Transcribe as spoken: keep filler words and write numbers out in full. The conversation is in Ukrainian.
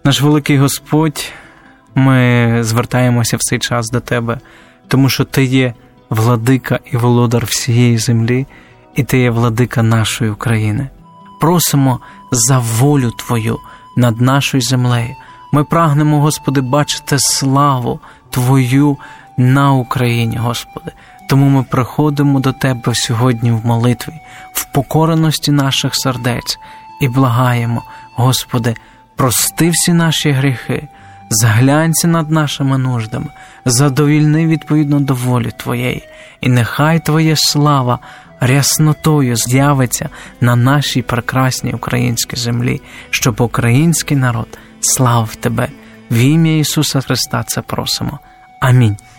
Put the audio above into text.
Наш великий Господь, ми звертаємося в цей час до Тебе, тому що Ти є владика і володар всієї землі, і Ти є владика нашої України. Просимо за волю Твою над нашою землею. Ми прагнемо, Господи, бачити славу Твою на Україні, Господи. Тому ми приходимо до Тебе сьогодні в молитві, в покореності наших сердець і благаємо, Господи, прости всі наші гріхи, зглянься над нашими нуждами, задовільни відповідно до волі Твоєї, і нехай Твоя слава ряснотою з'явиться на нашій прекрасній українській землі, щоб український народ славив Тебе. В ім'я Ісуса Христа це просимо. Амінь.